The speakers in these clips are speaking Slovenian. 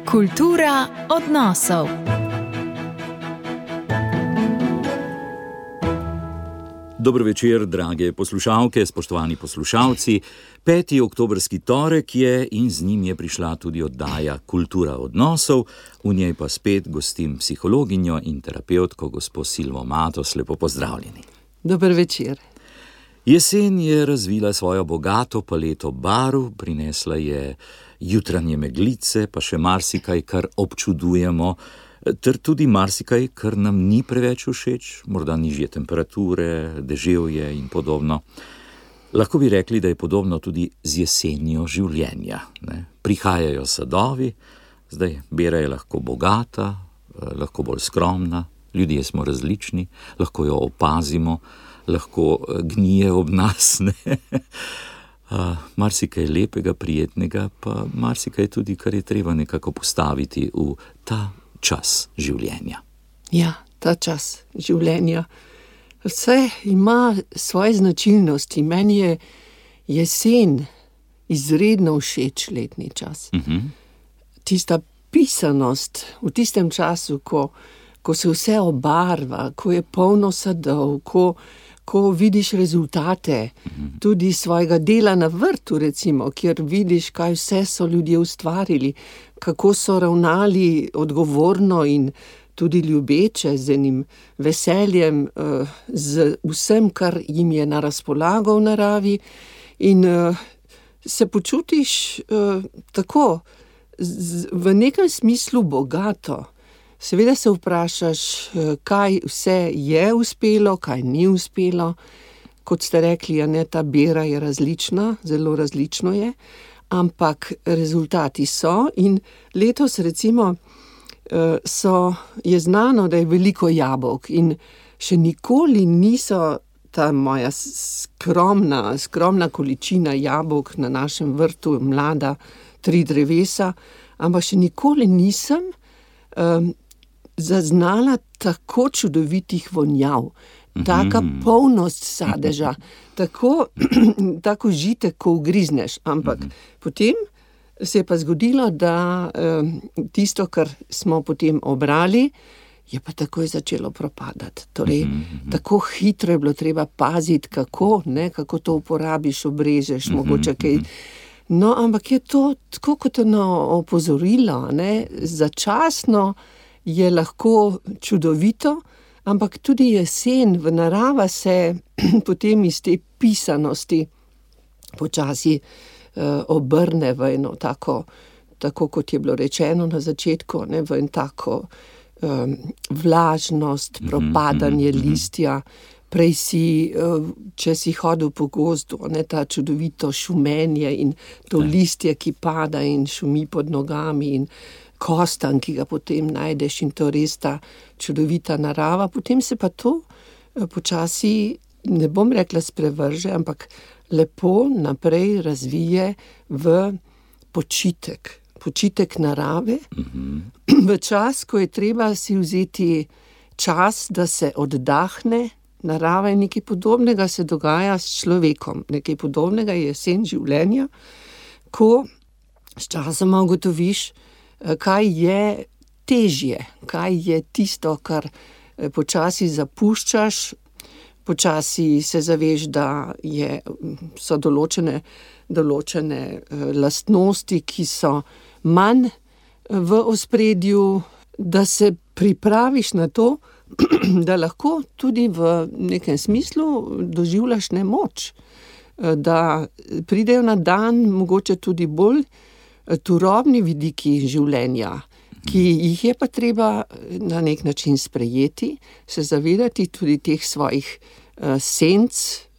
Kultura odnosov. Dobro večer, drage poslušalke, spoštovani poslušalci. 5. oktobrski torek je in z njim je prišla tudi oddaja Kultura odnosov, v njej pa spet gostim psihologinjo in terapevtko gospo Silvo Matos. Lepo pozdravljeni. Dober večer. Jesen je razvila svojo bogato paleto barv, prinesla je jutranje meglice, pa še marsikaj, kar občudujemo, ter tudi marsikaj, kar nam ni preveč všeč, morda nižje temperature, deževje in podobno. Lahko bi rekli, da je podobno tudi z jesenjo življenja. Prihajajo sadovi, zdaj bera je lahko bogata, lahko bolj skromna, ljudje smo različni, lahko jo opazimo, lahko gnije ob nas, marsikaj lepega, prijetnega, pa marsikaj tudi, kar je treba nekako postaviti v ta čas življenja. Ja, ta čas življenja. Vse ima svoje značilnosti. Meni je jesen izredno všeč letni čas. Tista pisanost v tistem času, ko se vse obarva, ko je polno sadov, ko vidiš rezultate tudi svojega dela na vrtu, recimo, kjer vidiš, kaj vse so ljudje ustvarili, kako so ravnali odgovorno in tudi ljubeče, z enim veseljem, z vsem, kar jim je na razpolago v naravi, in se počutiš tako, v nekem smislu bogato. Seveda se vprašaš, kaj vse je uspelo, kaj ni uspelo. Kot ste rekli, ta bera je različna, zelo različno je, ampak rezultati so in letos recimo je znano, da je veliko jabolk in še nikoli niso ta moja skromna količina jabolk na našem vrtu, mlada 3 drevesa, ampak še nikoli nisem zaznala tako čudovitih vonjav, taka polnost sadeža, tako žitek, ko ugrizneš, ampak potem se je pa zgodilo, da tisto, kar smo potem obrali, je pa takoj začelo propadati. Torej, tako hitro je bilo treba paziti, kako to uporabiš, obrežeš, mogoče kaj. No, ampak je to tako kot opozorilo, začasno je lahko čudovito, ampak tudi jesen v narava se potem iz te pisanosti počasi obrne v eno tako kot je bilo rečeno na začetku, v en tako vlažnost, propadanje listja. Prej če si hodil po gozdu, ta čudovito šumenje in to listje, ki pada in šumi pod nogami in kostan, ki ga potem najdeš, in to res ta čudovita narava. Potem se pa to počasi, ne bom rekla sprevrže, ampak lepo naprej razvije v počitek narave, v čas, ko je treba si vzeti čas, da se oddahne. Narava je nekaj podobnega, se dogaja s človekom, nekaj podobnega je jesen življenja, ko sčasoma ugotoviš, kaj je težje, kaj je tisto, kar počasi zapuščaš, počasi se zaveš, da so določene lastnosti, ki so manj v ospredju, da se pripraviš na to, da lahko tudi v nekem smislu doživljaš nemoč, da pridejo na dan mogoče tudi bolj turobni vidiki življenja, ki jih je pa treba na nek način sprejeti, se zavedati tudi teh svojih senc,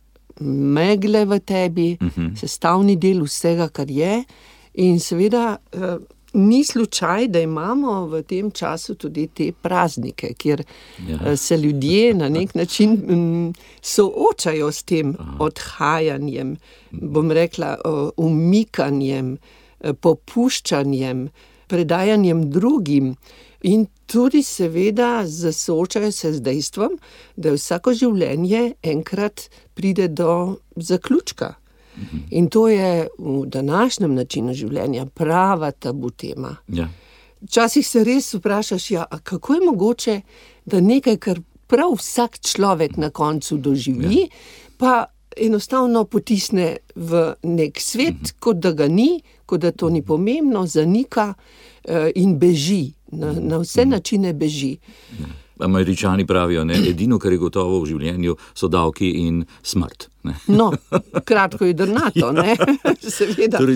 megle v tebi, sestavni del vsega, kar je, in seveda ni slučaj, da imamo v tem času tudi te praznike, kjer se ljudje na nek način soočajo s tem odhajanjem, bom rekla, umikanjem, popuščanjem, predajanjem drugim in tudi seveda soočajo se z dejstvom, da vsako življenje enkrat pride do zaključka. In to je v današnjem načinu življenja prava tabu tema. Ja. Včasih se res vprašaš, ja, a kako je mogoče, da nekaj, kar prav vsak človek na koncu doživi, pa enostavno potisne v nek svet, kot da ga ni, kot da to ni pomembno, zanika in beži. Na vse načine beži. Američani pravijo, ne, edino, kar je gotovo v življenju, so davki in smrt. Ne. No, kratko in drnato, ne, seveda. Torej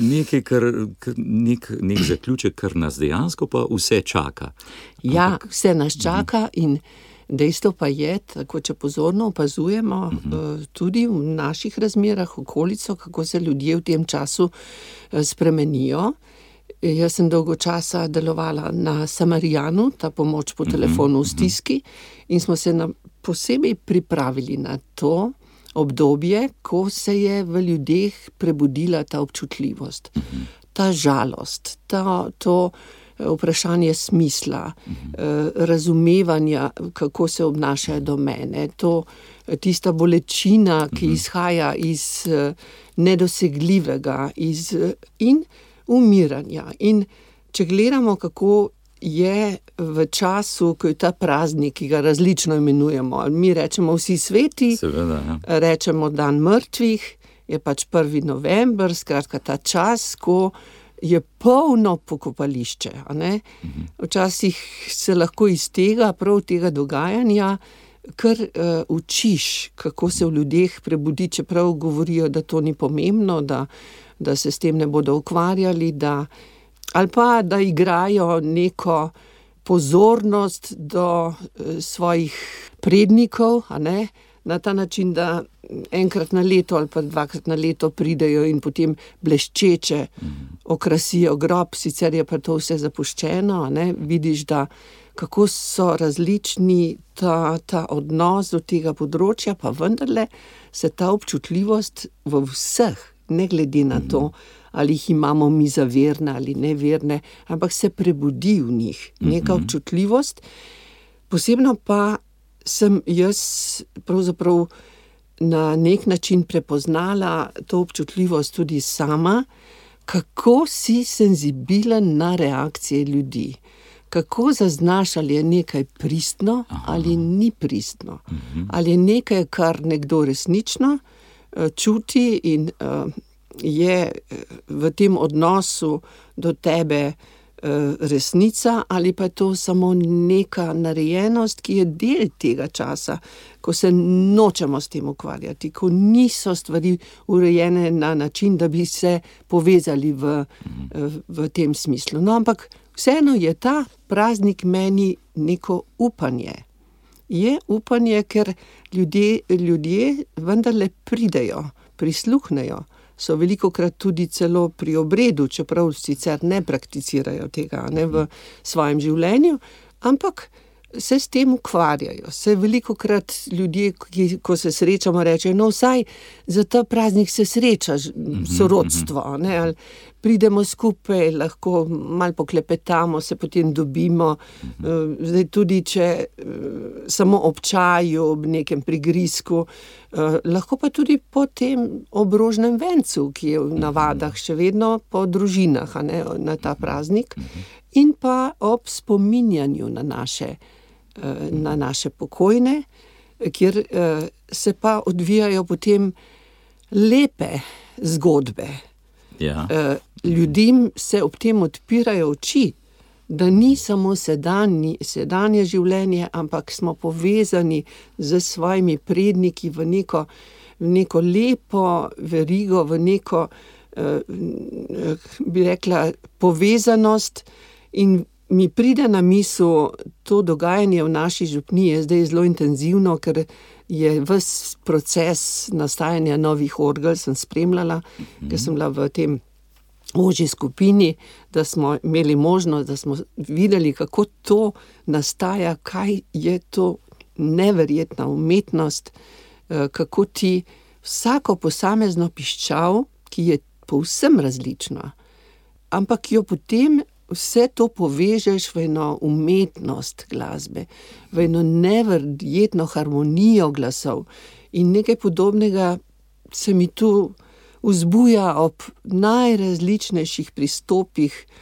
nek zaključek, kar nas dejansko pa vse čaka. Ja, vse nas čaka in dejstvo pa je, tako če pozorno opazujemo, tudi v naših razmerah, okolico, kako se ljudje v tem času spremenijo. Jaz sem dolgo časa delovala na Samarijanu, ta pomoč po telefonu v stiski, in smo se posebej pripravili na to obdobje, ko se je v ljudeh prebudila ta občutljivost, ta žalost, to vprašanje smisla, razumevanja, kako se obnašajo do mene, tista bolečina, ki izhaja iz nedosegljivega, in umiranja. In če gledamo, kako je v času, ko je ta praznik, ki ga različno imenujemo, mi rečemo vsi sveti, seveda, ja. Rečemo dan mrtvih, je pač 1. november, skratka ta čas, ko je polno pokopališče, a ne? Včasih se lahko iz prav tega dogajanja kar učiš, kako se v ljudeh prebudi, čeprav govorijo, da to ni pomembno, da se s tem ne bodo ukvarjali, ali pa da igrajo neko pozornost do svojih prednikov, a ne, na ta način, da enkrat na leto ali pa 2-krat na leto pridejo in potem bleščeče okrasijo grob, sicer je pa to vse zapuščeno, a ne, vidiš, da kako so različni ta odnos do tega področja, pa vendarle se ta občutljivost v vseh, ne glede na to, ali jih imamo mi za verne ali neverne, ampak se prebudi v njih neka občutljivost. Posebno pa sem jaz pravzaprav na nek način prepoznala to občutljivost tudi sama, kako si senzibilen na reakcije ljudi. Kako zaznaš, ali je nekaj pristno ali ni pristno. Ali je nekaj, kar nekdo resnično čuti in je v tem odnosu do tebe resnica, ali pa je to samo neka narejenost, ki je del tega časa, ko se nočemo s tem ukvarjati, ko niso stvari urejene na način, da bi se povezali v tem smislu. No, ampak vseeno je ta praznik meni neko upanje. Je upanje, ker ljudje vendarle pridejo, prisluhnejo, so velikokrat tudi celo pri obredu, čeprav sicer ne prakticirajo tega, ne, v svojem življenju, ampak se s tem ukvarjajo. Se velikokrat ljudje, ko se srečamo, rečejo, no vsaj za ta praznik se sreča sorodstvo, ne, ali pridemo skupaj, lahko malo poklepetamo, se potem dobimo, zdaj tudi če samo ob čaju, ob nekem prigrizku, lahko pa tudi po tem obrožnem vencu, ki je v navadah še vedno po družinah, a ne, na ta praznik, in pa ob spominjanju na naše pokojne, kjer se pa odvijajo potem lepe zgodbe. Ja. Ljudem se ob tem odpirajo oči, da ni samo sedanje življenje, ampak smo povezani z svojimi predniki v neko lepo verigo, v neko, bi rekla, povezanost. In mi pride na misel, to dogajanje v naši župniji je zdaj zelo intenzivno, ker je ves proces nastajanja novih orgel sem spremljala, ker sem bila v tem ožji skupini, da smo imeli možnost, da smo videli, kako to nastaja, kaj je to neverjetna umetnost, kako ti vsako posamezno piščal, ki je povsem različna, ampak jo potem vse to povežeš v eno umetnost glasbe, v eno neverjetno harmonijo glasov. In nekaj podobnega se mi tu vzbuja ob najrazličnejših pristopih,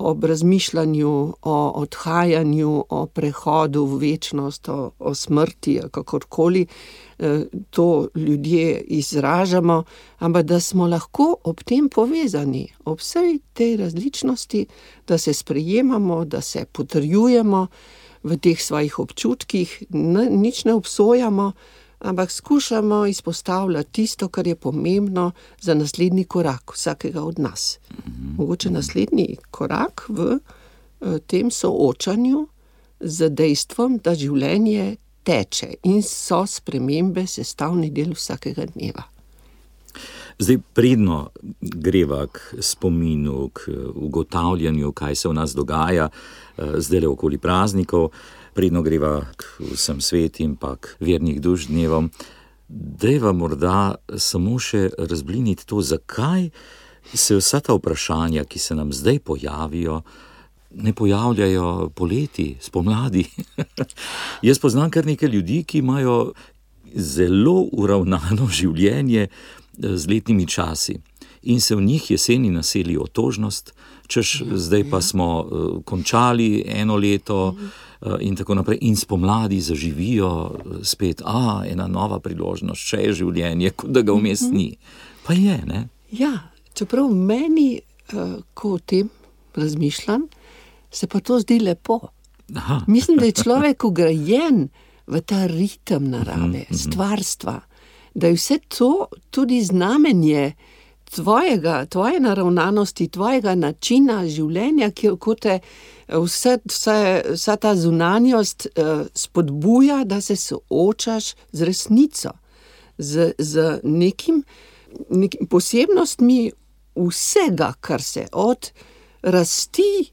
ob razmišljanju o odhajanju, o prehodu v večnost, o smrti, kakorkoli to ljudje izražamo, ampak da smo lahko ob tem povezani, ob vsej tej različnosti, da se sprejemamo, da se potrjujemo v teh svojih občutkih, nič ne obsojamo, ampak skušamo izpostavljati tisto, kar je pomembno za naslednji korak vsakega od nas. Mogoče naslednji korak v tem soočanju z dejstvom, da življenje teče in so spremembe sestavni del vsakega dneva. Zdaj, predno greva k spominu, k ugotavljanju, kaj se v nas dogaja, zdajle okoli praznikov, predno greva k vsem svetim, pa k vernih duš dnevom. Dajva morda samo še razbliniti to, zakaj se vsa ta vprašanja, ki se nam zdaj pojavijo, ne pojavljajo poleti, spomladi. Jaz poznam kar nekaj ljudi, ki imajo zelo uravnano življenje z letnimi časi in se v njih jeseni naseli otožnost, češ zdaj pa smo končali eno leto in tako naprej in spomladi zaživijo spet, ena nova priložnost, še je življenje, kot da ga vmes ni. Pa je, ne? Ja, čeprav meni, ko o tem razmišljam, se pa to zdi lepo. Aha. Mislim, da je človek ugrajen v ta ritem narave, stvarstva, da je vse to tudi znamenje tvoje naravnanosti, tvojega načina življenja, ko te vsa ta zunanjost spodbuja, da se soočaš z resnico, z nekim posebnostmi vsega, kar se od rasti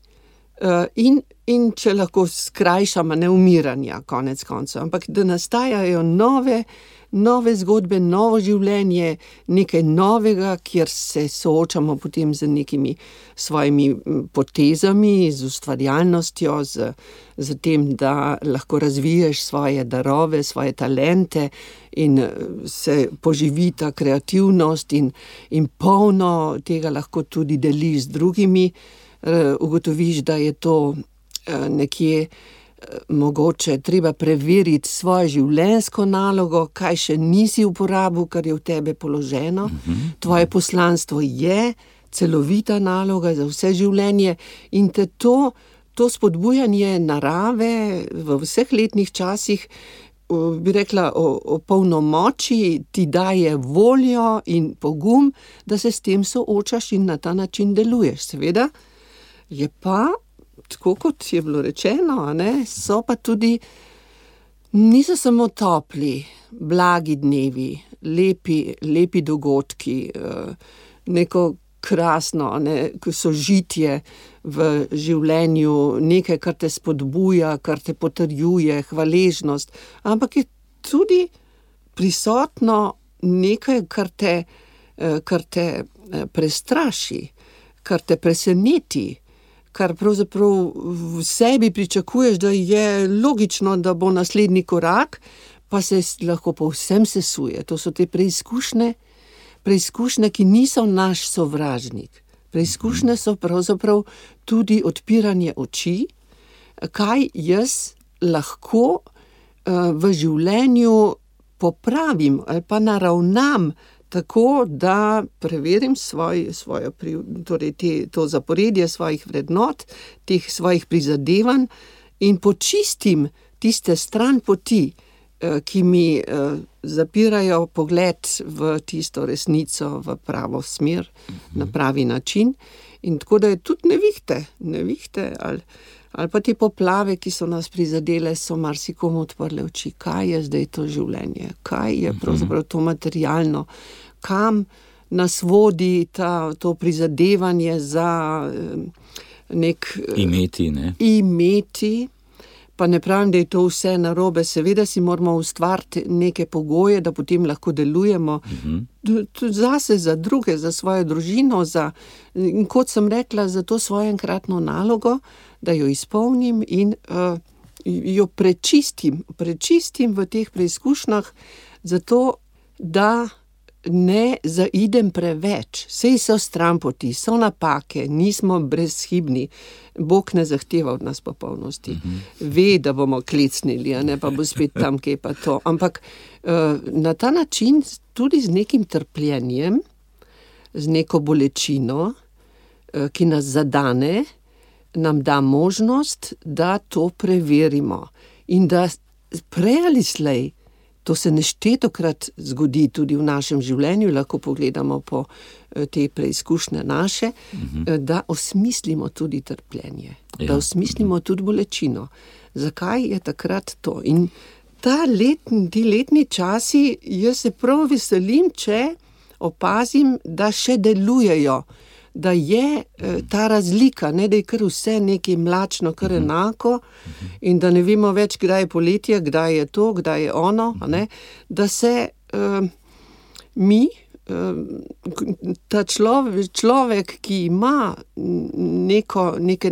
in če lahko skrajšamo, ne umiranja, konec koncev, ampak da nastajajo nove zgodbe, novo življenje, nekaj novega, kjer se soočamo potem z nekimi svojimi potezami, z ustvarjalnostjo, z tem, da lahko razviješ svoje darove, svoje talente in se poživi ta kreativnost in polno tega lahko tudi deliš z drugimi. Ugotoviš, da je to nekje mogoče treba preveriti svojo življenjsko nalogo, kaj še nisi uporabil, kar je v tebe položeno. Tvoje poslanstvo je celovita naloga za vse življenje in te to spodbujanje narave v vseh letnih časih, bi rekla, o polnomoči ti daje voljo in pogum, da se s tem soočaš in na ta način deluješ. Seveda je pa, tako kot je bilo rečeno, so pa tudi, niso samo topli, blagi dnevi, lepi dogodki, neko krasno sožitje v življenju, nekaj, kar te spodbuja, kar te potrjuje, hvaležnost, ampak je tudi prisotno nekaj, kar te prestraši, kar te preseneti, kar pravzaprav v sebi pričakuješ, da je logično, da bo naslednji korak, pa se lahko povsem sesuje. To so te preizkušnje, ki niso naš sovražnik. Preizkušnje so pravzaprav tudi odpiranje oči, kaj jaz lahko v življenju popravim ali pa naravnam, tako da preverim to zaporedje svojih vrednot, teh svojih prizadevanj in počistim tiste stran poti, ki mi zapirajo pogled v tisto resnico, v pravo smer, na pravi način. In tako da je tudi nevihte ali pa te poplave, ki so nas prizadele, so marsikomu odprle oči, kaj je zdaj to življenje, kaj je pravzaprav to materialno, kam nas vodi to prizadevanje za imeti. Pa ne pravim, da je to vse narobe, seveda si moramo ustvariti neke pogoje, da potem lahko delujemo tudi zase, za druge, za svojo družino, in kot sem rekla, za to svojo enkratno nalogo, da jo izpolnim in jo prečistim v teh preizkušnjah, zato da ne zaidem preveč. Sej so stranpoti, so napake, nismo brezhibni. Bog ne zahteva od nas popolnosti. Ve, da bomo klecnili, a ne, pa bo spet tam kje pa to. Ampak na ta način, tudi z nekim trpljenjem, z neko bolečino, ki nas zadane, nam da možnost, da to preverimo. In da prej ali slej, to se neštetokrat zgodi tudi v našem življenju, lahko pogledamo po te preizkušnje naše, da osmislimo tudi trpljenje, da osmislimo tudi bolečino. Zakaj je takrat to? In ti letni časi, jaz se prav veselim, če opazim, da še delujejo, da je ta razlika, ne, da je kar vse nekaj mlačno, kar enako in da ne vemo več, kdaj je poletje, kdaj je to, kdaj je ono, a ne, da se mi, ta človek, ki ima neke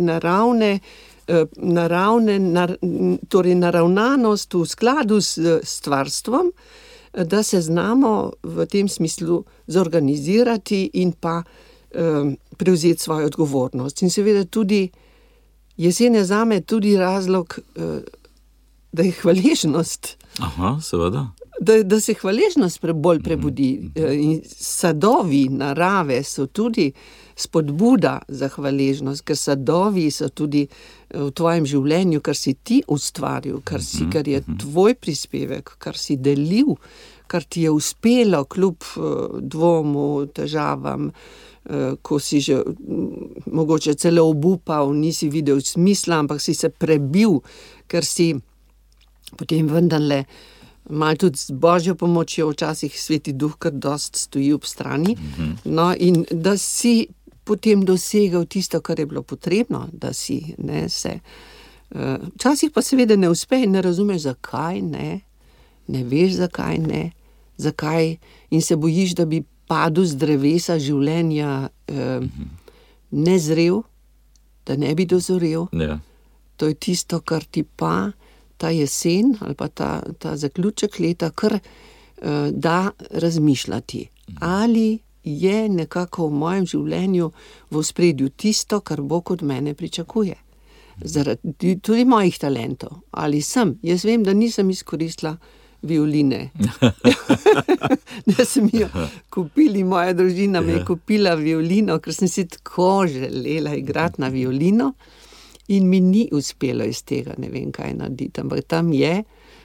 torej naravnanost v skladu s stvarstvom, da se znamo v tem smislu zorganizirati in pa prevzeti svojo odgovornost. In seveda tudi jesen je zame tudi razlog, da je hvaležnost. Aha, seveda. Da se hvaležnost bolj prebudi. In sadovi narave so tudi spodbuda za hvaležnost, ker sadovi so tudi v tvojem življenju, kar si ti ustvaril, kar je tvoj prispevek, kar si delil, kar ti je uspelo kljub dvomu, težavam, ko si že mogoče celo obupal, nisi videl smisla, ampak si se prebil, ker si potem vendarle malo tudi z Božjo pomočjo, včasih Sveti Duh kar dost stoji ob strani, no, in da si potem dosegal tisto, kar je bilo potrebno, da si, ne, se. Včasih pa seveda ne uspe in ne razumeš, zakaj ne veš, zakaj ne, zakaj in se bojiš, da bi padel z drevesa življenja nezrel, da ne bi dozorel. Ja. To je tisto, kar ti pa ta jesen ali pa ta zaključek leta kar da razmišljati. Ali je nekako v mojem življenju v ospredju tisto, kar Bog od mene pričakuje. Zaradi tudi mojih talentov. Ali sem? Jaz vem, da nisem izkoristila violine. Da sem jo kupili, moja družina me je kupila violino, ker sem si tako želela igrati na violino in mi ni uspelo iz tega, ne vem kaj narediti, ampak tam je.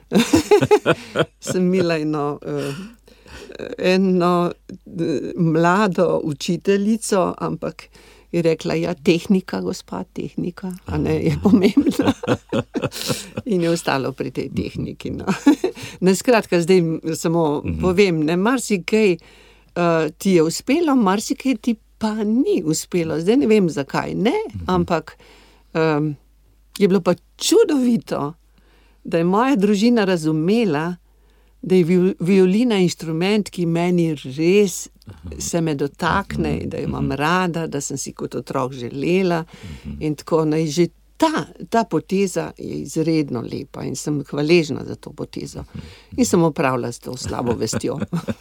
Sem imela eno mlado učiteljico, ampak je rekla, ja, tehnika, gospa, tehnika, a ne, je pomembna. In je ostalo pri tej tehniki, no. Ne, skratka, zdaj samo povem, ne, marsikaj ti je uspelo, marsikaj ti pa ni uspelo. Zdaj ne vem, zakaj ne, ampak je bilo pa čudovito, da je moja družina razumela, da je violina inštrument, ki meni res se me dotakne, da jo imam rada, da sem si kot otrok želela in tako, no, že ta poteza je izredno lepa in sem hvaležna za to potezo in sem opravila s to slabo vestjo.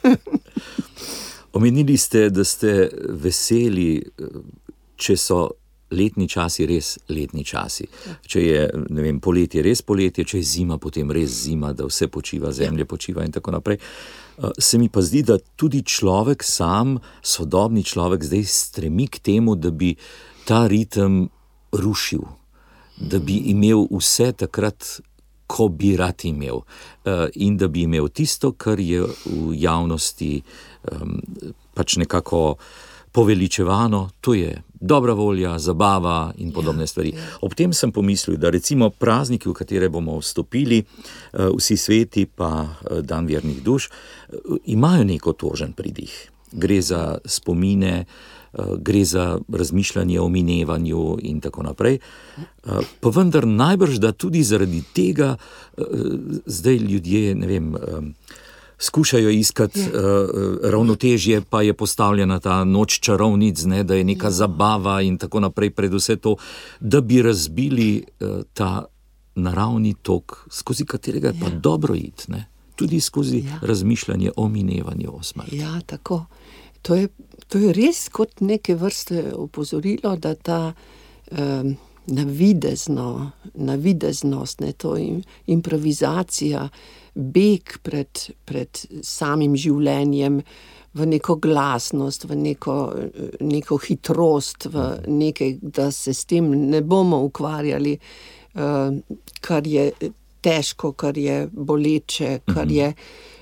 Omenili ste, da ste veseli, če so letni časi res letni časi. Če je, ne vem, poletje res poletje, če je zima, potem res zima, da vse počiva, zemlja počiva in tako naprej. Se mi pa zdi, da tudi človek sam, sodobni človek, zdaj stremi k temu, da bi ta ritem rušil, da bi imel vse takrat, ko bi rad imel, in da bi imel tisto, kar je v javnosti pač nekako poveličevano, to je dobra volja, zabava in podobne stvari. Ob tem sem pomislil, da recimo prazniki, v katere bomo vstopili, vsi sveti pa dan vernih duš, imajo neko tožen pridih. Gre za spomine, gre za razmišljanje o minevanju in tako naprej. Pa vendar najbrž, da tudi zaradi tega zdaj ljudje, ne vem, skušajo iskati ravnotežje, pa je postavljena ta noč čarovnic, ne, da je neka zabava in tako naprej, pred vse to, da bi razbili ta naravni tok, skozi katerega je pa dobro iti, ne. tudi skozi razmišljanje o minevanju, o smrti. Ja, tako. To je res kot neke vrste opozorilo, da ta navideznost, ne, to improvizacija, beg pred samim življenjem, v neko glasnost, v neko hitrost, v nekaj, da se s tem ne bomo ukvarjali, kar je težko, kar je boleče, kar je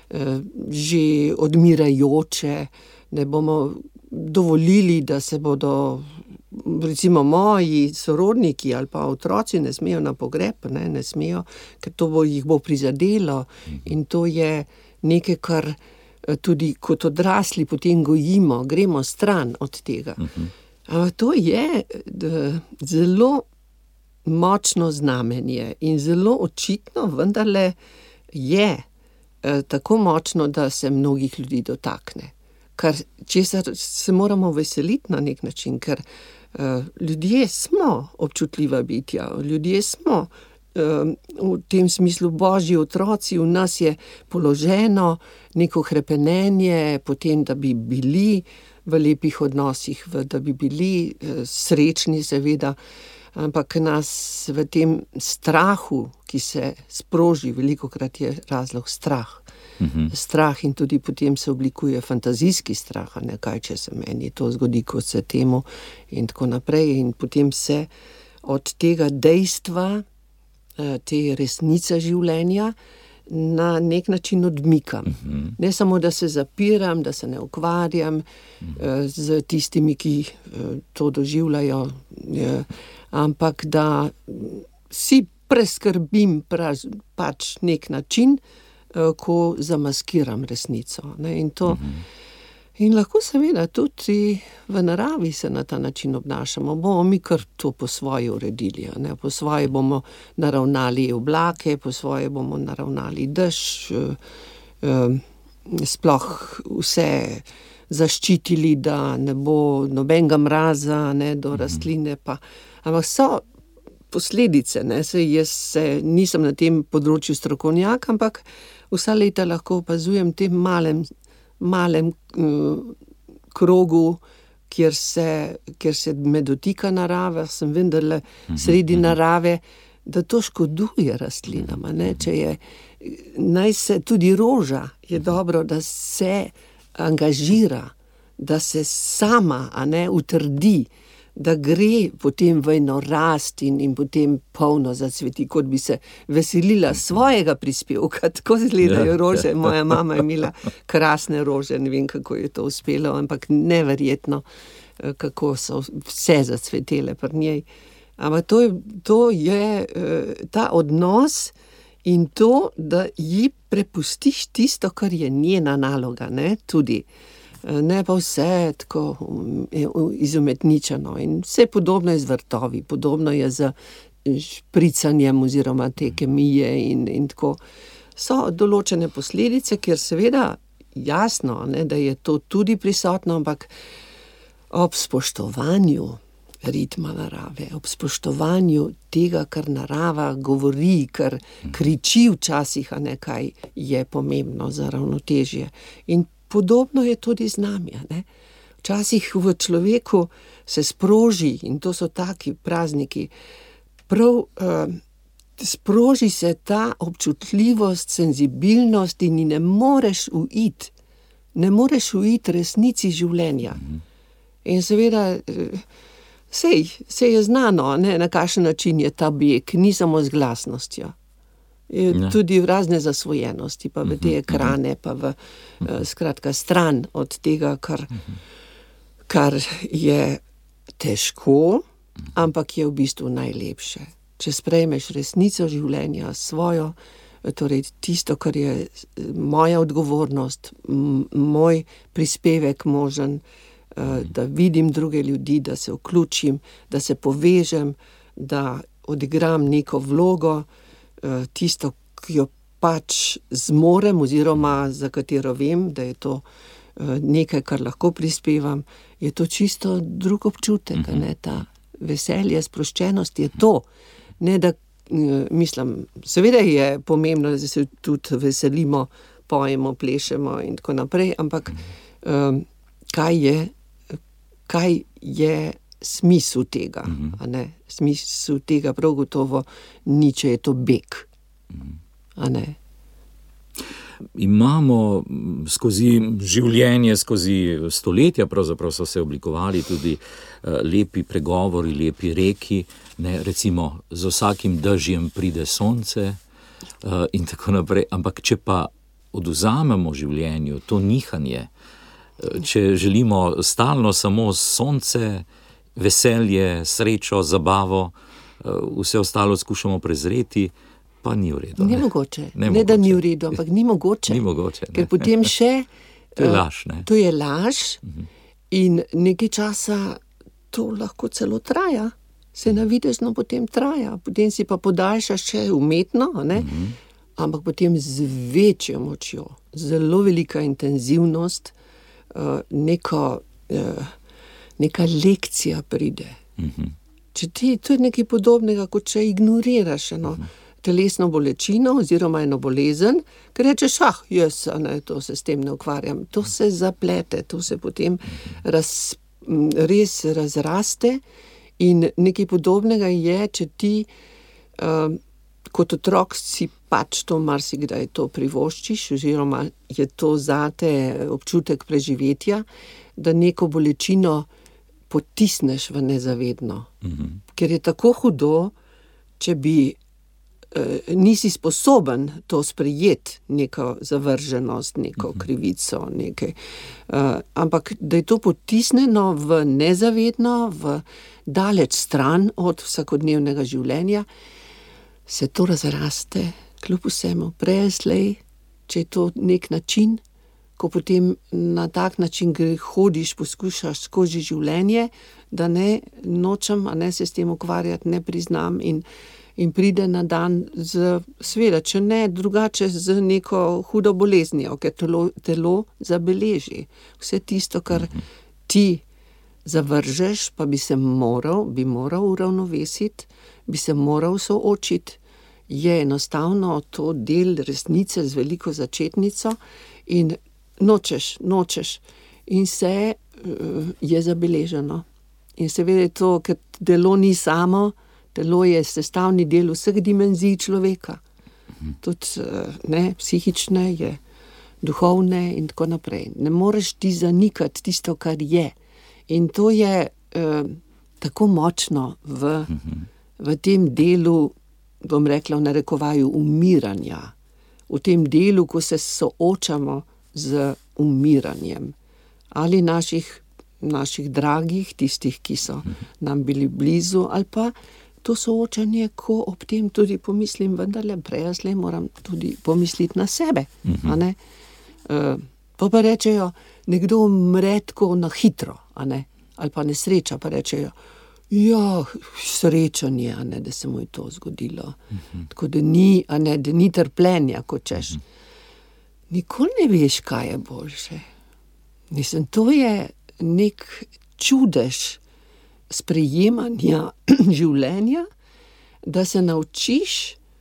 že odmirajoče. Ne bomo dovolili, da se bodo, recimo, moji sorodniki ali pa otroci ne smejo na pogreb, ne smejo, ker jih bo prizadelo. In to je nekaj, kar tudi kot odrasli potem gojimo, gremo stran od tega. Ampak to je zelo močno znamenje in zelo očitno vendarle je tako močno, da se mnogih ljudi dotakne. Česar se moramo veseliti na nek način, ker ljudje smo občutljiva bitja, ljudje smo v tem smislu božji otroci, v nas je položeno neko hrepenenje potem, da bi bili v lepih odnosih, da bi bili srečni seveda, ampak nas v tem strahu, ki se sproži, velikokrat je razlog strah. Strah in tudi potem se oblikuje fantazijski strah, ne, kaj če se meni to zgodi, kot se temu in tako naprej. In potem se od tega dejstva, te resnice življenja na nek način odmikam. Ne samo, da se zapiram, da se ne ukvarjam z tistimi, ki to doživljajo, ampak da si preskrbim pač nek način, ko zamaskiram resnico. Ne, in lahko seveda tudi v naravi se na ta način obnašamo. Bomo mi kar to po svoje uredili. Ne? Po svoje bomo naravnali oblake, po svoje bomo naravnali dež, sploh vse zaščitili, da ne bo nobenega mraza, ne, do rastline. Ampak so posledice, ne? Jaz nisem na tem področju strokovnjak, ampak vsa leta lahko opazujem tem malem krogu, kjer se me dotika narava, sem vendarle sredi narave, da to škoduje rastlinama. Ne? Naj se tudi roža je dobro, da se angažira, da se sama, utrdi, da gre potem v eno rast in potem polno zacveti, kot bi se veselila svojega prispevka. Tako izgledajo rože. Moja mama je imela krasne rože, ne vem, kako je to uspelo, ampak neverjetno, kako so vse zacvetele pri njej. Ampak to je ta odnos in to, da ji prepustiš tisto, kar je njena naloga, ne, tudi. Ne pa vse tako izumetničeno. In vse podobno je z vrtovi, podobno je z špricanjem oziroma te kemije in tako. So določene posledice, kjer seveda jasno, ne, da je to tudi prisotno, ampak ob spoštovanju ritma narave, ob spoštovanju tega, kar narava govori, kar kriči včasih, kaj je pomembno za ravnotežje. In podobno je tudi z nami. Ne? Včasih v človeku se sproži, in to so taki prazniki, prav sproži se ta občutljivost, senzibilnost in ne moreš uiti resnici življenja. In seveda, sej je znano, ne, na kakšen način je ta beg, ni samo z glasnostjo. Tudi v razne zasvojenosti, pa v te ekrane, pa v skratka stran od tega, kar je težko, ampak je v bistvu najlepše. Če sprejmeš resnico življenja svojo, torej tisto, kar je moja odgovornost, moj prispevek možen, da vidim druge ljudi, da se vključim, da se povežem, da odigram neko vlogo, tisto, ki jo pač zmorem oziroma za katero vem, da je to nekaj, kar lahko prispevam, je to čisto drug občutek, ne, ta veselje, sproščenost je to. Ne, da mislim, seveda je pomembno, da se tudi veselimo, pojemo, plešemo in tako naprej, ampak kaj je smisel tega? A ne? Smisel tega prav gotovo ni, če je to beg. A ne? Imamo skozi življenje, skozi stoletja pravzaprav so se oblikovali tudi lepi pregovori, lepi reki, ne, recimo z vsakim dežjem pride sonce in tako naprej, ampak če pa odvzamemo življenju to nihanje, če želimo stalno samo sonce, veselje, srečo, zabavo, vse ostalo skušamo prezreti, pa ni v redu. Ni mogoče. Ne, da ni v redu, ampak ni mogoče. Ni mogoče, ne. Ker potem še... To je laž, ne? To je laž in nekaj časa to lahko celo traja. Se navidezno potem traja. Potem si pa podaljšaš še umetno, ne? Ampak potem z večjo močjo, zelo velika intenzivnost, neka lekcija pride. Če ti, to je nekaj podobnega, kot če ignoriraš eno telesno bolečino oziroma eno bolezen, ker rečeš, to se s tem ne ukvarjam. To se zaplete, to se potem res razraste in nekaj podobnega je, če ti kot otrok si pač to marsikdaj to privoščiš, oziroma je to zate občutek preživetja, da neko bolečino potisneš v nezavedno. Ker je tako hudo, če bi nisi sposoben to sprejeti, neko zavrženost, neko krivico, nekaj. Ampak da je to potisnjeno v nezavedno, v daleč stran od vsakodnevnega življenja, se to razraste, kljub vsemu, prej, če je to nek način, ko potem na tak način hodiš, poskušaš skozi življenje, da ne nočem, a ne se s tem ukvarjati, ne priznam in pride na dan seveda, če ne drugače z neko hudo boleznijo, ker telo zabeleži vse tisto, kar ti zavržeš, pa bi moral uravnovesiti, bi se moral soočiti, je enostavno to del resnice z veliko začetnico in nočeš in se je zabeleženo. In seveda je to, ker telo ni samo, telo je sestavni del vseh dimenzij človeka. Tudi psihične je, duhovne in tako naprej. Ne moreš ti zanikati tisto, kar je. In to je tako močno v tem delu, bom rekla v narekovaju, umiranja. V tem delu, ko se soočamo z umiranjem. Ali naših dragih, tistih, ki so nam bili blizu, ali pa to soočanje, ko ob tem tudi pomislim, vendarle prej moram tudi pomisliti na sebe. A ne? Pa rečejo, nekdo umre tako na hitro, a ne? Ali pa nesreča, pa rečejo, srečen je, a ne, da se mu je to zgodilo. Tako da ni, a ne, da ni trpljenja, kot češ. Nikoli ne veš, kaj je boljše. Mislim, to je nek čudež sprejemanja življenja, da se naučiš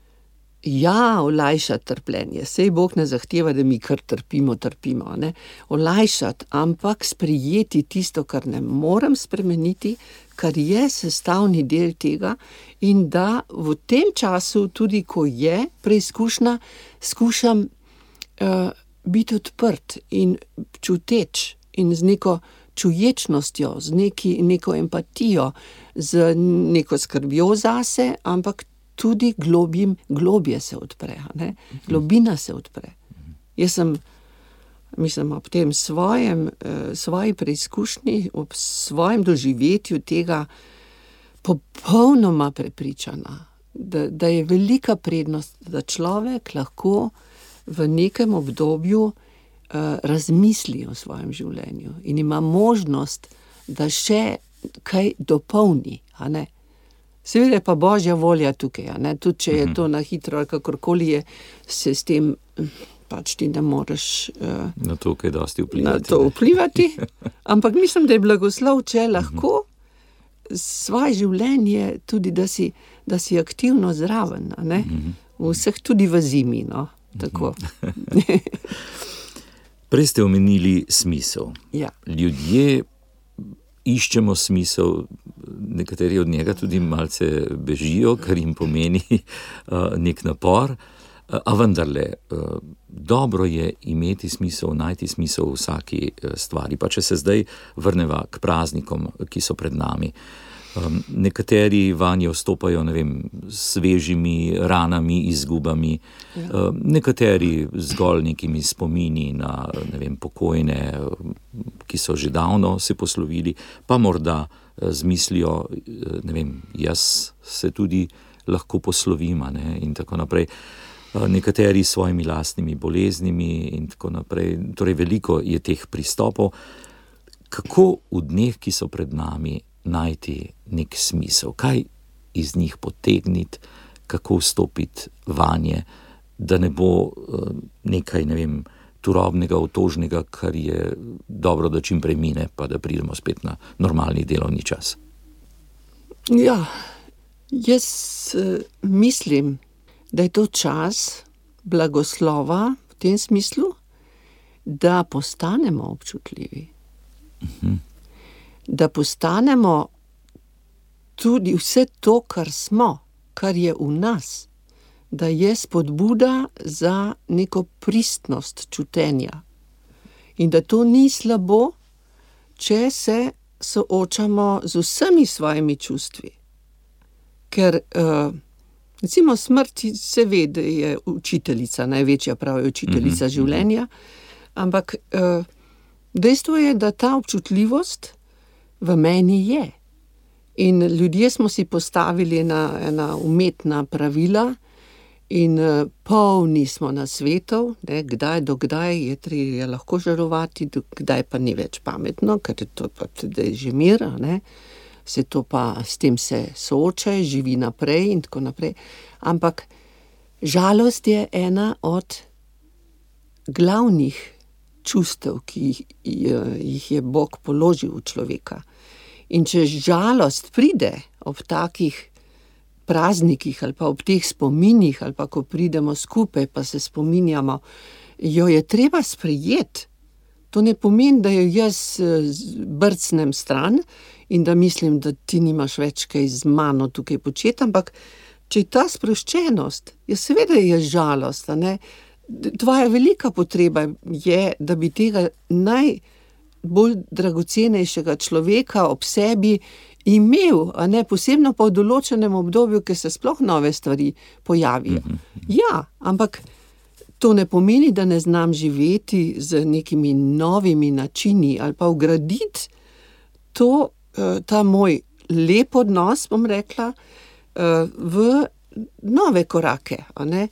olajšati trpljenje. Sej Bog ne zahteva, da mi kar trpimo, ne? Olajšati, ampak sprejeti tisto, kar ne morem spremeniti, kar je sestavni del tega in da v tem času, tudi ko je preizkušnja, skušam biti odprt in čuteč in z neko čuječnostjo, z neko empatijo, z neko skrbjo zase, ampak tudi globje se odpre, ne? Globina se odpre. Jaz sem, mislim, ob tem svoji preizkušnji, ob svojem doživetju tega popolnoma prepričana, da je velika prednost, da človek lahko v nekem obdobju razmisli o svojem življenju in ima možnost, da še kaj dopolni, a ne. Seveda je pa Božja volja tukaj, a ne, tudi če je to na hitro ali kakorkoli je, se s tem pač ti ne moreš na to kaj dosti vplivati. Na to vplivati, ampak mislim, da je blagoslov, če lahko svoje življenje tudi, da si aktivno zraven, a ne? Vseh tudi v zimi, no, tako. Prej ste omenili smisel. Ja. Ljudje iščemo smisel, nekateri od njega tudi malce bežijo, kar jim pomeni nek napor, a vendarle, dobro je imeti smisel, najti smisel v vsaki stvari. Pa če se zdaj vrneva k praznikom, ki so pred nami. Nekateri vanje vstopajo, s svežimi ranami, izgubami, nekateri zgolj nekimi spomini na, pokojne, ki so že davno se poslovili, pa morda z mislijo, jaz se tudi lahko poslovim, in tako naprej. Nekateri s svojimi lastnimi boleznimi in tako naprej. Torej, veliko je teh pristopov. Kako v dneh, ki so pred nami, najti nek smisel? Kaj iz njih potegniti, kako vstopiti vanje, da ne bo nekaj, turobnega, otožnega, kar je dobro, da čim prej mine, pa da pridemo spet na normalni delovni čas? Ja, jaz mislim, da je to čas blagoslova v tem smislu, da postanemo občutljivi. Da postanemo tudi vse to, kar smo, kar je v nas, da je spodbuda za neko pristnost čutenja. In da to ni slabo, če se soočamo z vsemi svojimi čustvi. Ker recimo smrt se ve, da je učiteljica, največja prava učiteljica življenja, ampak dejstvo je, da ta občutljivost v meni je. In ljudje smo si postavili ena umetna pravila in polni smo nasvetov, kdaj do kdaj je lahko žalovati, kdaj pa ni več pametno, ker je to pa tudi že mir, se to pa s tem se soočaj, živi naprej in tako naprej. Ampak žalost je ena od glavnih čustev, ki jih je Bog položil v človeka. In če žalost pride ob takih praznikih ali pa ob teh spominih ali pa ko pridemo skupaj pa se spominjamo, jo je treba sprejeti. To ne pomeni, da jo jaz brcnem stran in da mislim, da ti nimaš več kaj z mano tukaj početi, ampak če je ta sproščenost, seveda je žalost, Tvoja velika potreba je, da bi tega najbolj dragocenejšega človeka ob sebi imel, posebno pa v določenem obdobju, ker se sploh nove stvari pojavijo. Ja, ampak to ne pomeni, da ne znam živeti z nekimi novimi načini ali pa vgraditi ta moj lep odnos, bom rekla, v nove korake,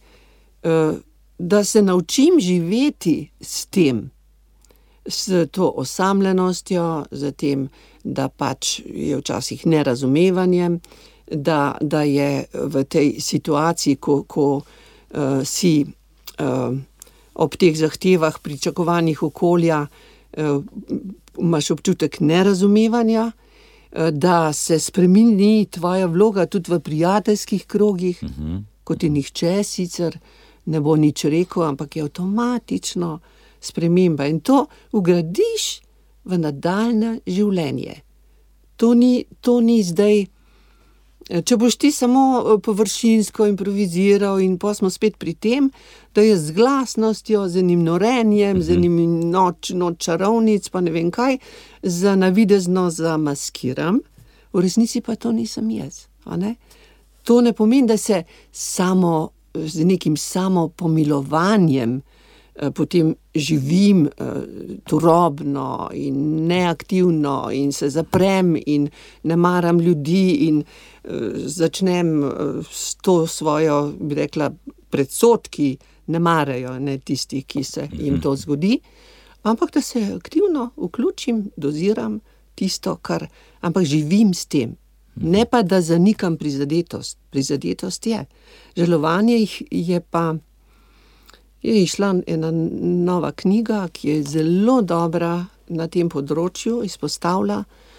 da se naučim živeti s tem, s to osamljenostjo, z tem, da pač je včasih nerazumevanje, da je v tej situaciji, ko si ob teh zahtevah pričakovanih okolja, imaš občutek nerazumevanja, da se spremeni tvoja vloga tudi v prijateljskih krogih, kot ti nihče sicer ne bo nič rekel, ampak je avtomatično sprememba. In to vgradiš v nadaljnje življenje. To ni zdaj, če boš ti samo površinsko improviziral in pa smo spet pri tem, da je z glasnostjo, z enim norenjem, z enim noč čarovnic, pa ne vem kaj, navidezno zamaskiram, v resnici pa to nisem jaz. To ne pomeni, da se z nekim samopomilovanjem potem živim turobno in neaktivno in se zaprem in ne maram ljudi in začnem s to svojo, bi rekla, predsodki, ne marajo tisti, ki se jim to zgodi, ampak da se aktivno vključim, doziram tisto, ampak živim s tem. Ne pa, da zanikam prizadetost. Prizadetost je. Žalovanje je pa, je išla ena nova knjiga, ki je zelo dobra na tem področju, izpostavlja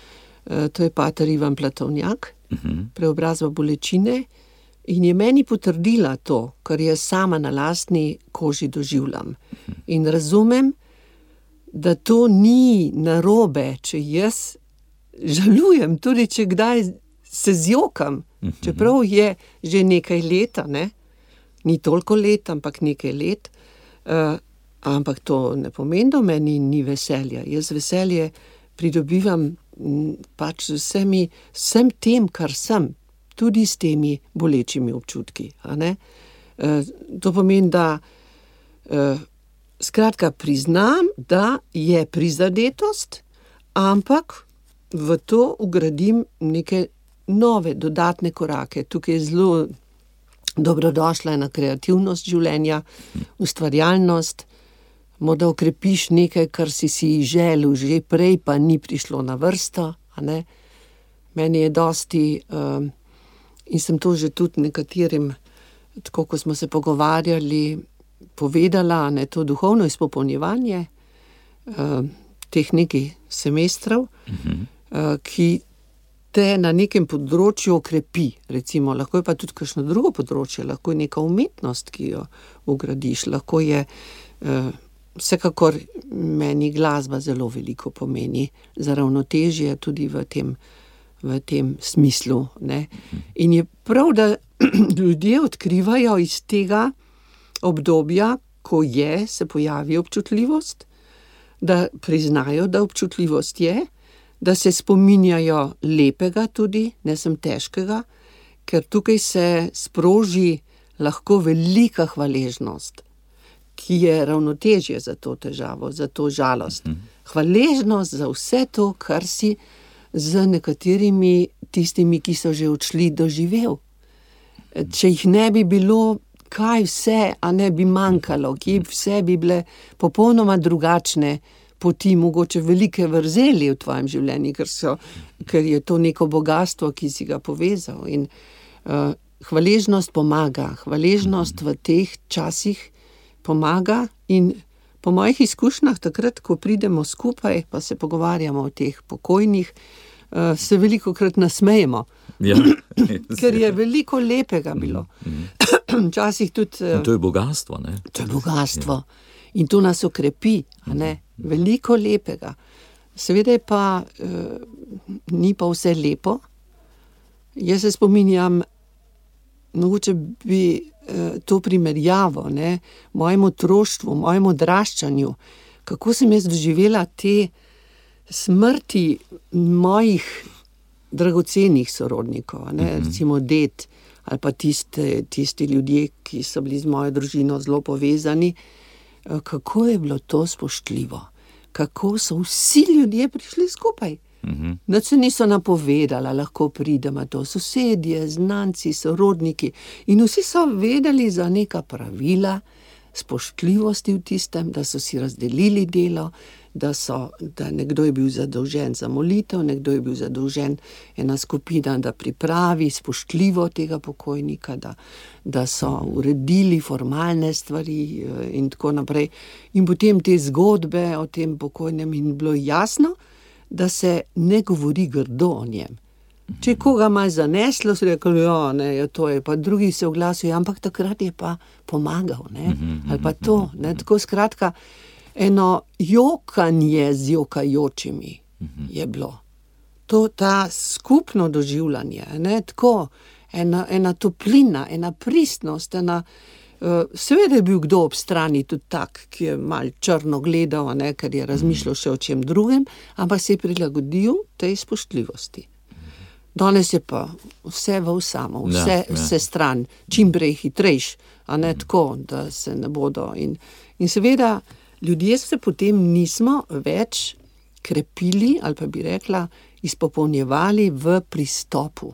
to je pater Ivan Platovnjak, Preobrazba bolečine, in je meni potrdila to, kar jaz sama na lastni koži doživljam. In razumem, da to ni narobe, če jaz žalujem, tudi če kdaj se zjokam, čeprav je že nekaj leta, ne? Ni toliko let, ampak nekaj let, ampak to ne pomeni, da meni ni veselja. Jaz veselje pridobivam pač vsem tem, kar sem, tudi s temi bolečimi občutki, a ne? To pomeni, da skratka priznam, da je prizadetost, ampak v to vgradim neke nove, dodatne korake. Tukaj je zelo dobrodošla ena kreativnost življenja, ustvarjalnost, morda okrepiš nekaj, kar si želel že prej, pa ni prišlo na vrsto, a ne. Meni je dosti, in sem to že tudi nekaterim, tako ko smo se pogovarjali, povedala, ne, to duhovno izpopolnjevanje teh nekih semestrov, ki te na nekem področju okrepi, recimo, lahko je pa tudi kakšno drugo področje, lahko je neka umetnost, ki jo ugradiš, lahko je, vsekakor meni glasba zelo veliko pomeni, za ravnotežje tudi v tem smislu, ne. In je prav, da ljudje odkrivajo iz tega obdobja, ko se pojavi občutljivost, da priznajo, da občutljivost je, da se spominjajo lepega tudi, ne samo težkega, ker tukaj se sproži lahko velika hvaležnost, ki je ravnotežje za to težavo, za to žalost. Hvaležnost za vse to, kar si z nekaterimi tistimi, ki so že odšli, doživel. Če jih ne bi bilo, kaj vse, a ne bi manjkalo, kje vse bi bile popolnoma drugačne poti, mogoče velike vrzeli v tvojem življenju, ker je to neko bogastvo, ki si ga povezal. In hvaležnost pomaga, hvaležnost v teh časih pomaga in po mojih izkušnjah takrat, ko pridemo skupaj, pa se pogovarjamo o teh pokojnih, se velikokrat nasmejemo. Ja, ker je veliko lepega bilo. Včasih tudi... To je bogastvo, ne? To je bogastvo. In to nas okrepi, a ne? Veliko lepega. Seveda je pa, ni pa vse lepo. Jaz se spominjam, mogoče bi to primerjavo, ne, mojemu otroštvu, mojemu odraščanju, kako sem jaz doživela te smrti mojih dragocenih sorodnikov, ne, recimo ded, ali pa tisti ljudje, ki so bili z mojo družino zelo povezani, kako je bilo to spoštljivo, kako so vsi ljudje prišli skupaj. Da se niso napovedala, lahko pridemo to, sosedje, znanci, sorodniki, in vsi so vedeli za neka pravila, spoštljivosti v tistem, da so si razdelili delo, da nekdo je bil zadolžen za molitev, nekdo je bil zadolžen, ena skupina, da pripravi spoštljivo tega pokojnika, da so uredili formalne stvari in tako naprej. In potem te zgodbe o tem pokojnem in bilo jasno, da se ne govori grdo o njem. Če koga malo zaneslo, so rekli, to je, pa drugi se oglasijo, ampak takrat je pa pomagal, ne, ali pa to, ne, tako skratka, eno jokanje z jokajočimi je bilo. Ta skupno doživljanje, ne, tako, ena toplina, ena pristnost, seveda je bil kdo ob strani tudi tak, ki je malo črno gledal, ne, ker je razmišljal še o čem drugem, ampak se je prilagodil tej spoštljivosti. Danes je pa vse v samo, vse stran, čim prej hitrejš, a ne tako, da se ne bodo. In seveda, ljudje se potem nismo več krepili, ali pa bi rekla, izpopolnjevali v pristopu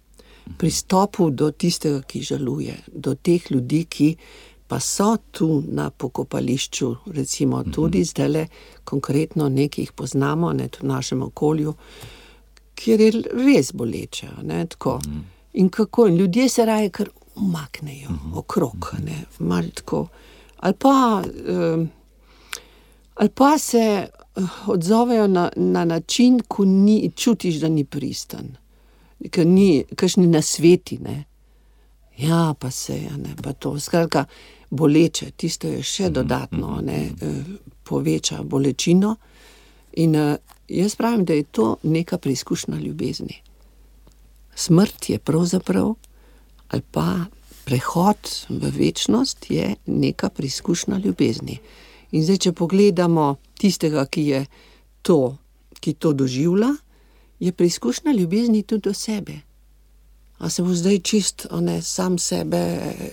do tistega, ki žaluje, do teh ljudi, ki pa so tu na pokopališču, recimo tudi zdajle, konkretno nekih poznamo, ne, v našem okolju, kjer je res boleče, ne, tako. In kako, ljudje se raje kar umaknejo okrog, ne, malo tako. Ali pa se odzovejo na način, ko čutiš, da ni pristen. Ker ni kakšni nasveti, ne. Ja, pa se, ne, pa to. Skratka, boleče, tisto je še dodatno, ne, poveča bolečino. In jaz pravim, da je to neka preizkušnja ljubezni. Smrt je pravzaprav, ali pa prehod v večnost je neka preizkušnja ljubezni. In zdaj, če pogledamo tistega, ki to doživlja, je preizkušnja ljubezni tudi do sebe. A se bo zdaj čist, sam sebe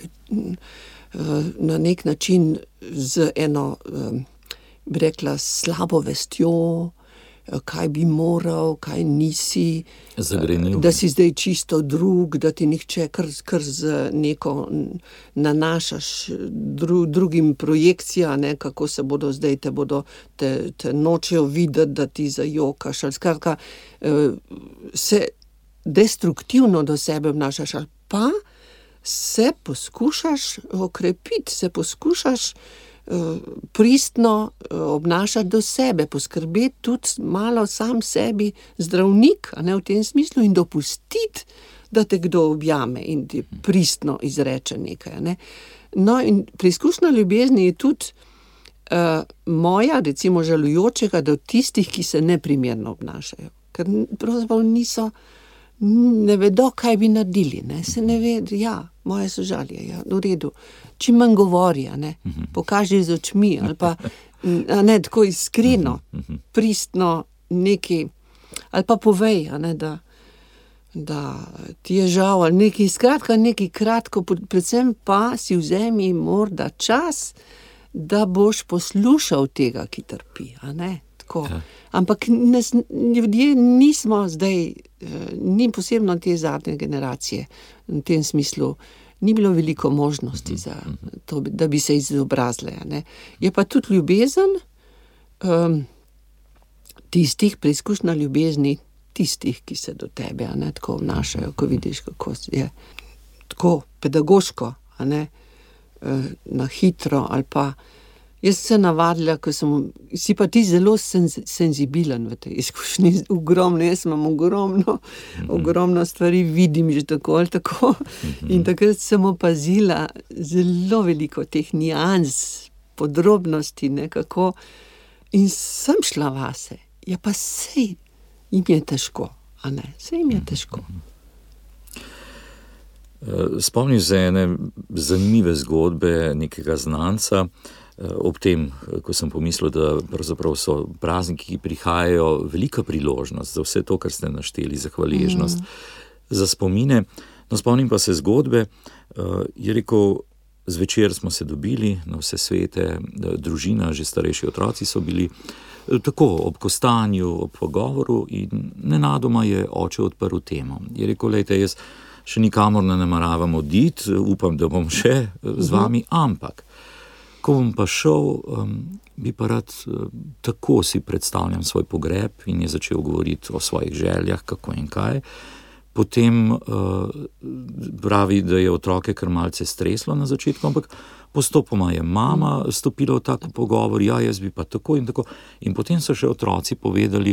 na nek način z eno, bi rekla, slabo vestjo, kaj bi moral, kaj nisi, Zagrenil. Da si zdaj čisto drug, da ti nihče kar z neko nanašaš drugim projekcija, ne, kako se bodo zdaj, te nočejo videti, da ti zajokaš, ali skratka, se destruktivno do sebe obnašaš, ali pa se poskušaš okrepiti, se poskušaš pristno obnašati do sebe, poskrbeti tudi malo sam sebi zdravnik, a ne, v tem smislu, in dopustiti, da te kdo objame in ti pristno izreče nekaj, a ne. No, in preizkušnja ljubezni je tudi moja, recimo žalujočega, do tistih, ki se neprimerno obnašajo, ker pravzaprav ne vedo, kaj bi naredili, ne, se ne ve, ja, moje sožalje, ja, v redu, čim manj govori, a ne, pokaži z očmi, ali pa, a ne, tako iskreno, pristno nekaj, ali pa povej, a ne, da ti je žal, ali nekaj, skratka, nekaj kratko, predvsem pa si vzemi morda čas, da boš poslušal tega, ki trpi, a ne, tako. Ja. Ampak ljudje nismo zdaj, ni posebno te zadnje generacije, v tem smislu, ni bilo veliko možnosti za to, da bi se izobrazile, ne. Je pa tudi ljubezen tistih, preizkušnja ljubezni tistih, ki se do tebe, a ne, tako vnašajo, ko vidiš, kako je tako pedagoško, a ne, na hitro, ali pa jaz se navadila, ko si pa ti zelo senzibilen v tej izkušnji, ogromno, jaz imam ogromno stvari, vidim že tako ali tako, in takrat sem opazila zelo veliko teh nians, podrobnosti, nekako, in sem šla vase, ja pa sej jim je težko, a ne, sej jim je težko. Spomnim se ene zanimive zgodbe nekega znanca, ob tem, ko sem pomislil, da pravzaprav so prazniki, ki prihajajo, velika priložnost za vse to, kar ste našteli, za hvaležnost, za spomine. No, spomnim pa se zgodbe, je rekel, zvečer smo se dobili na vse svete, družina, že starejši otroci so bili, tako ob kostanju, ob pogovoru, in nenadoma je oče odprl temo. Je rekel, lejte, jaz še nikamor ne nameravam oditi, upam, da bom še z vami, ampak ko bom pa šel, bi pa rad tako si predstavljam svoj pogreb, in je začel govoriti o svojih željah, kako in kaj. Potem pravi, da je otroke kar malce streslo na začetku, ampak postopoma je mama stopila v tako pogovor, ja, jaz bi pa tako in tako. In potem so še otroci povedali,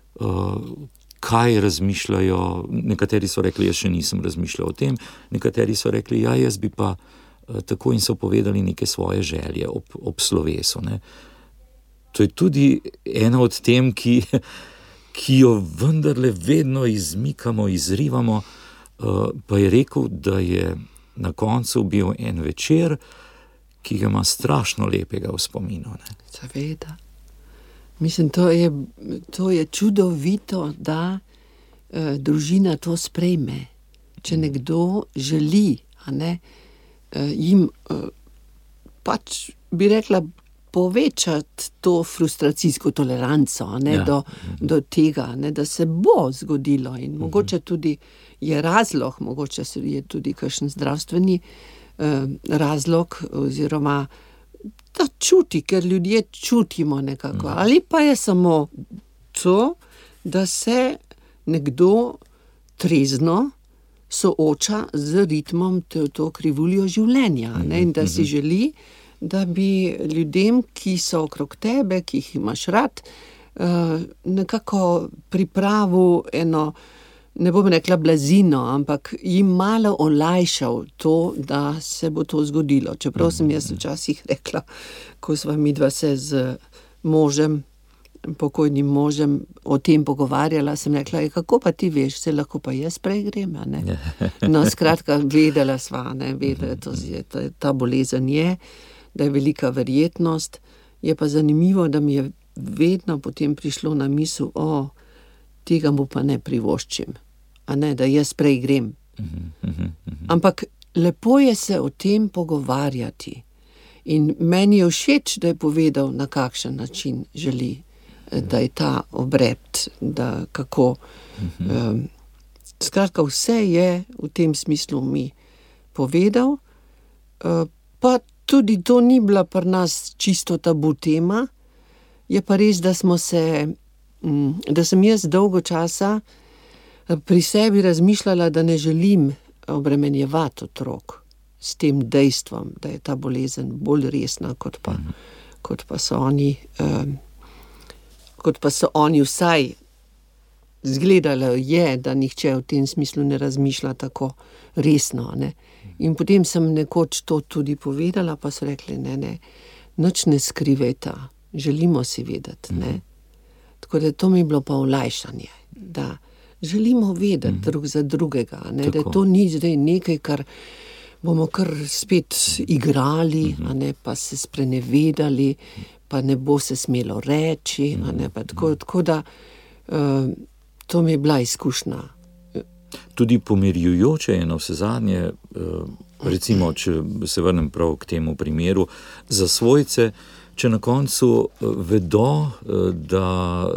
kaj razmišljajo, nekateri so rekli, jaz še nisem razmišljal o tem, nekateri so rekli, ja, jaz bi pa tako, in so povedali neke svoje želje ob slovesu, ne. To je tudi ena od tem, ki jo vendarle vedno izmikamo, izrivamo, pa je rekel, da je na koncu bil en večer, ki ga ima strašno lepega v spominu, ne. Seveda. Mislim, to je čudovito, da družina to sprejme. Če nekdo želi, a ne, jim pač, bi rekla, povečati to frustracijsko toleranco, a ne, ja, do tega, ne, da se bo zgodilo, in mogoče tudi je razlog, mogoče je tudi kakšen zdravstveni razlog, oziroma da čuti, ker ljudje čutimo nekako, ali pa je samo to, da se nekdo trezno sooča z ritmom to krivuljo življenja, ne, in da si želi, da bi ljudem, ki so okrog tebe, ki jih imaš rad, nekako pripravil eno, ne bom rekla blazino, ampak jim malo olajšal to, da se bo to zgodilo. Čeprav sem jaz včasih rekla, ko sva midva se z možem, pokojnim možem, o tem pogovarjala, sem rekla, kako pa ti veš, se lahko pa jaz prej grem, a ne? No, skratka, vedela sva, ne, vedela, ta bolezen je, da je velika verjetnost, je pa zanimivo, da mi je vedno potem prišlo na misel, tega mu pa ne privoščim, a ne, da jaz prej grem. Ampak lepo je se o tem pogovarjati in meni je všeč, da je povedal, na kakšen način želi, da je ta obred, da kako. Skratka, vse je v tem smislu mi povedal, pa tudi to ni bila pri nas čisto tabu tema, je pa res, da sem jaz dolgo časa pri sebi razmišljala, da ne želim obremenjevati otrok s tem dejstvom, da je ta bolezen bolj resna, kot pa so oni vsaj zgledalo je, da nihče v tem smislu ne razmišlja tako resno, ne. In potem sem nekoč to tudi povedala, pa so rekli, ne, nič ne skrivajta, želimo si vedeti, ne. Tako da to mi je bilo pa olajšanje, da želimo vedeti drug za drugega, ne, da to ni zdaj nekaj, kar bomo kar spet igrali, a ne, pa se sprenevedali, pa ne bo se smelo reči, a ne, pa tako da to mi je bila izkušnja. Tudi pomirjujoče je na vsezadnje, recimo, če se vrnem prav k temu primeru, za svojce, če na koncu vedo, da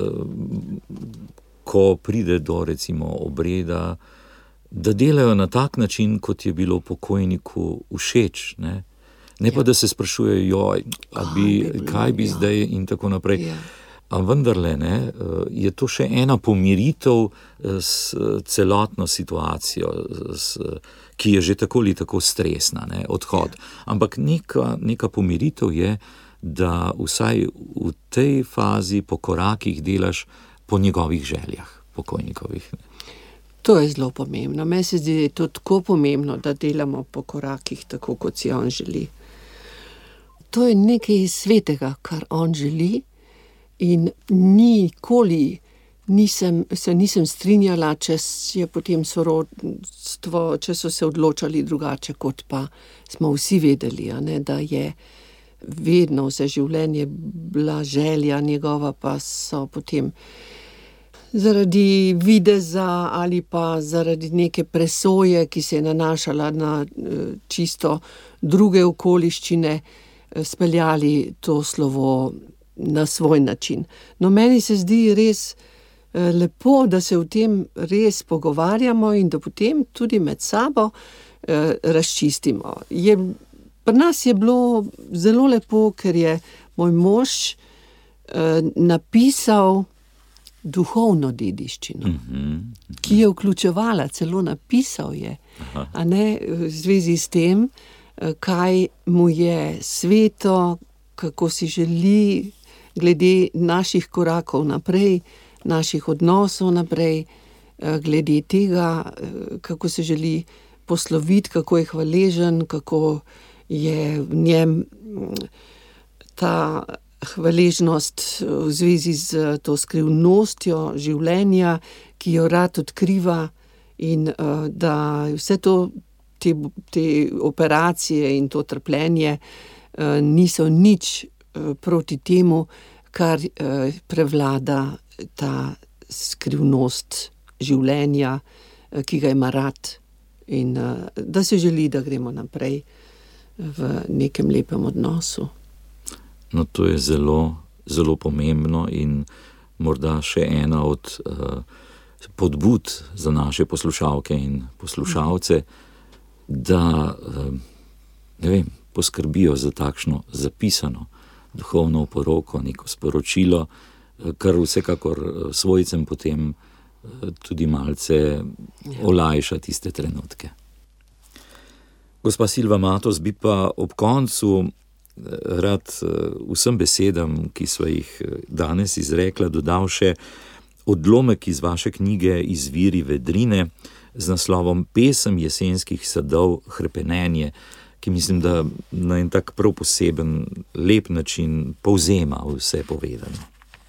ko pride do recimo obreda, da delajo na tak način, kot je bilo pokojniku všeč, ne? Ne pa, da se sprašujejo, kaj bi zdaj in tako naprej. A vendarle, ne, je to še ena pomiritev s celotno situacijo, ki je že tako ali tako stresna, ne, odhod. Ampak neka pomiritev je, da vsaj v tej fazi po korakih delaš po njegovih željah, pokojnikovih. To je zelo pomembno. Meni se zdi, da je to tako pomembno, da delamo po korakih tako, kot si on želi. To je nekaj svetega, kar on želi, in nikoli se nisem strinjala, če je potem sorodstvo, če so se odločali drugače, kot pa smo vsi vedeli, a ne, da je vedno vse življenje bila želja njegova, pa so potem zaradi videza ali pa zaradi neke presoje, ki se je nanašala na čisto druge okoliščine, speljali to slovo na svoj način. No, meni se zdi res lepo, da se o tem res pogovarjamo in da potem tudi med sabo razčistimo. Pri nas je bilo zelo lepo, ker je moj mož napisal duhovno dediščino, ki je vključevala, celo napisal je, a ne, v zvezi s tem, kaj mu je sveto, kako si želi glede naših korakov naprej, naših odnosov naprej, glede tega, kako se želi posloviti, kako je hvaležen, kako je v njem ta hvaležnost v zvezi z to skrivnostjo življenja, ki jo rad odkriva, in da vse to, te operacije in to trpljenje niso nič proti temu, kar prevlada ta skrivnost življenja, ki ga ima rad, in da se želi, da gremo naprej v nekem lepem odnosu. No, to je zelo, zelo pomembno in morda še ena od podbud za naše poslušalke in poslušalce, da, ne vem, poskrbijo za takšno zapisano duhovno poroko, neko sporočilo, kar vsekakor svojcem potem tudi malce olajša tiste trenutke. Gospa Silva Matos, bi pa ob koncu rad vsem besedam, ki sva jih danes izrekla, dodal še odlomek iz vaše knjige Izviri vedrine z naslovom Pesem jesenskih sadov Hrepenenje, ki mislim, da na en tak prav poseben, lep način povzema vse povedano.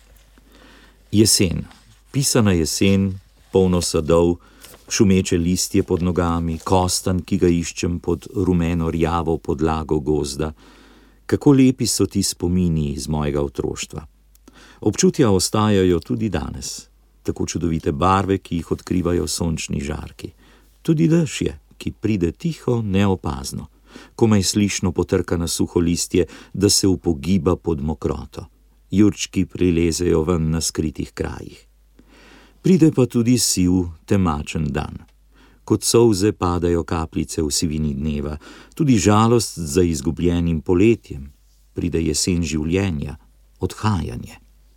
Jesen, pisana jesen, polno sadov, šumeče listje pod nogami, kostan, ki ga iščem pod rumeno-rjavo podlago gozda. Kako lepi so ti spomini iz mojega otroštva. Občutja ostajajo tudi danes, tako čudovite barve, ki jih odkrivajo sončni žarki. Tudi dež je, ki pride tiho, neopazno, komaj slišno potrka na suho listje, da se upogiba pod mokroto. Jurčki prilezejo ven na skritih krajih. Pride pa tudi siv, temačen dan. Kot solze padajo kapljice v sivini dneva, tudi žalost za izgubljenim poletjem. Pride jesen življenja, odhajanje.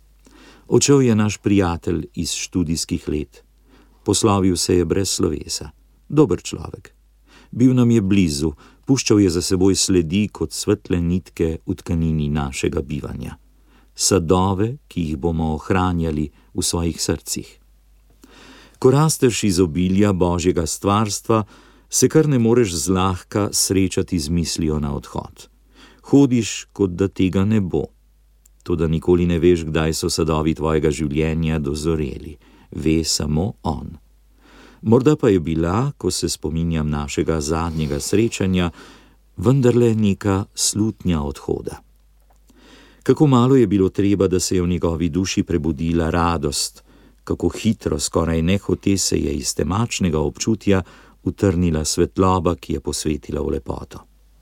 Odšel je naš prijatelj iz študijskih let. Poslovil se je brez slovesa. Dober človek. Bil nam je blizu, puščal je za seboj sledi kot svetle nitke v tkanini našega bivanja. Sadove, ki jih bomo ohranjali v svojih srcih. Ko rasteš iz obilja Božjega stvarstva, se kar ne moreš zlahka srečati z mislijo na odhod. Hodiš, kot da tega ne bo. Toda nikoli ne veš, kdaj so sadovi tvojega življenja dozoreli. Ve samo on. Morda pa je bila, ko se spominjam našega zadnjega srečanja, vendarle neka slutnja odhoda. Kako malo je bilo treba, da se je v njegovi duši prebudila radost, kako hitro, skoraj nehote se je iz temačnega občutja utrnila svetloba, ki je posvetila v lepoto.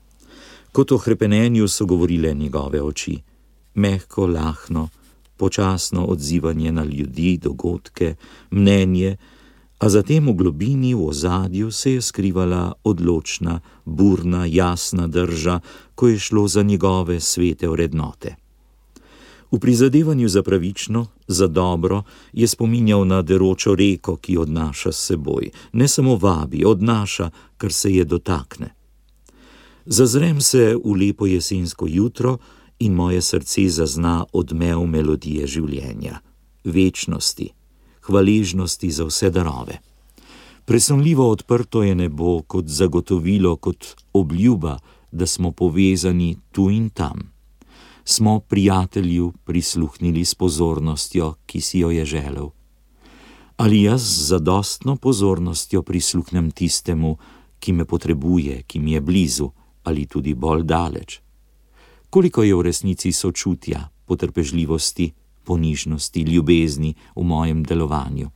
Kot o hrepenenju so govorile njegove oči, mehko, lahno, počasno odzivanje na ljudi, dogodke, mnenje, a zatem v globini, v ozadju se je skrivala odločna, burna, jasna drža, ko je šlo za njegove svete vrednote. V prizadevanju za pravično, za dobro, je spominjal na deročo reko, ki odnaša s seboj, ne samo vabi, odnaša, kar se je dotakne. Zazrem se v lepo jesensko jutro in moje srce zazna odmev melodije življenja, večnosti, hvaležnosti za vse darove. Presunljivo odprto je nebo kot zagotovilo, kot obljuba, da smo povezani tu in tam. Smo prijatelju prisluhnili s pozornostjo, ki si jo je želel. Ali jaz z zadostno pozornostjo prisluhnem tistemu, ki me potrebuje, ki mi je blizu, ali tudi bolj daleč? Koliko je v resnici sočutja, potrpežljivosti, ponižnosti, ljubezni v mojem delovanju?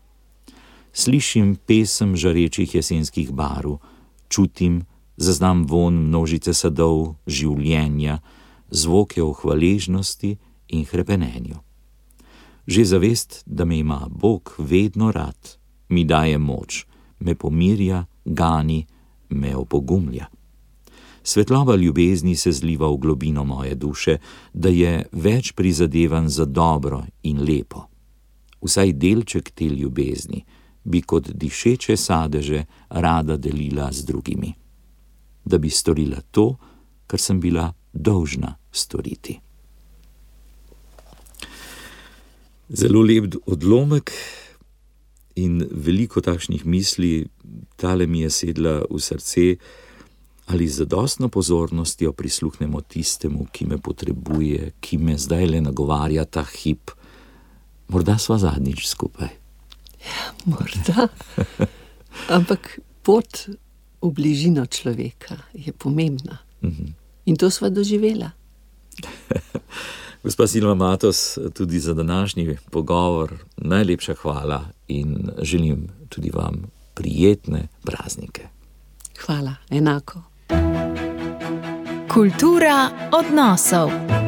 Slišim pesem žarečih jesenskih barv, čutim, zaznam vonj množice sadov, življenja, zvoke o hvaležnosti in hrepenenju. Že zavest, da me ima Bog vedno rad, mi daje moč, me pomirja, gani, me opogumlja. Svetloba ljubezni se zliva v globino moje duše, da je več prizadevan za dobro in lepo. Vsaj delček te ljubezni bi kot dišeče sadeže rada delila z drugimi. Da bi storila to, kar sem bila dolžna storiti. Zelo lep odlomek in veliko takšnih misli, tale mi je sedla v srce, ali z zadostno pozornostjo prisluhnemo tistemu, ki me potrebuje, ki me zdaj le nagovarja ta hip. Morda sva zadnjič skupaj. Ja, morda. Ampak pot v bližino človeka je pomembna. In to sva doživela. Gospa Silva Matos, tudi za današnji pogovor najlepša hvala in želim tudi vam prijetne praznike. Hvala, enako. Kultura odnosov.